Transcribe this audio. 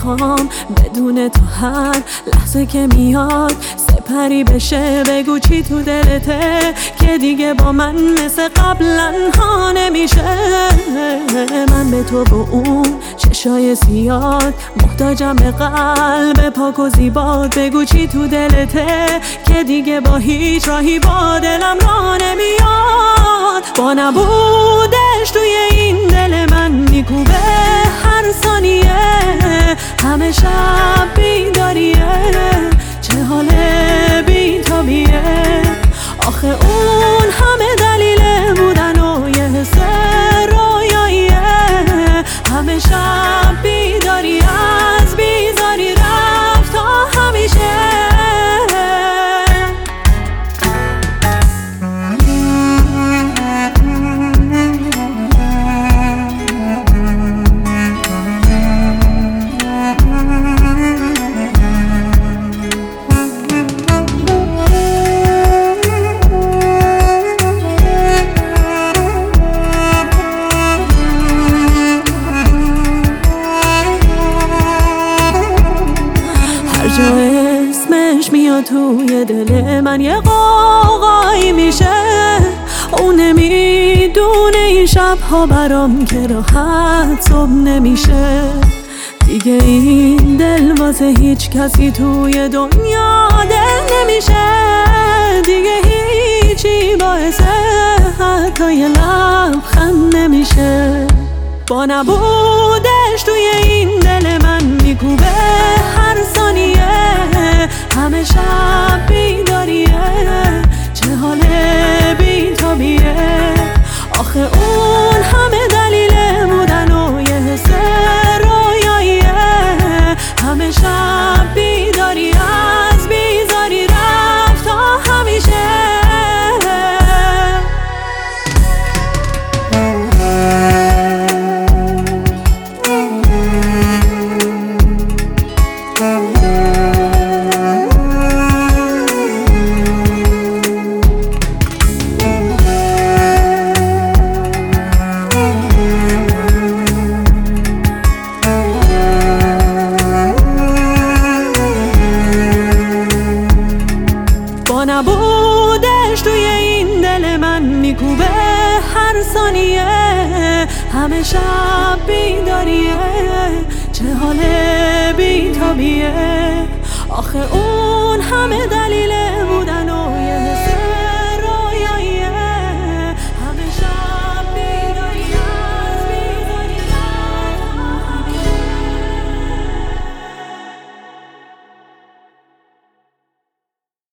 میخوام بدون تو هر لحظه که میاد سپری بشه. بگو چی تو دلته که دیگه با من مثل قبلا ها نمیشه. من به تو با اون چشای زیاد محتاجم به قلب پاک و زیباد. بگو چی تو دلته که دیگه با هیچ راهی با دلم را نمیاد. با نبودش توی این دل من میکوبه هر ثانیه، همه شب بیداریه، چه حال بی‌تابیه. آخه اون همه دلیل بودن و یه حس رویاییه. همه شب بیداری از بیزاری رفت تا همیشه. اسمش میاد توی دل من یه قوقایی میشه. اون نمیدونه این شبها برام که راحت صبح نمیشه. دیگه این دل واسه هیچ کسی توی دنیا دل نمیشه. دیگه هیچی باعث حتی یه لبخند نمیشه. با نبودش توی این دل من میکوبه هر ثانیه، همه شب بیداریه، چه حال بی‌تابیه. آخه اون همه دلیل بودن و یه حس رویاییه. همه شب بیداری از بیزاری رفت تا همیشه. نبودش توی این دل من میکوبه هر ثانیه، همه شب بیداریه، چه حال بی‌تابیه. آخه اون همه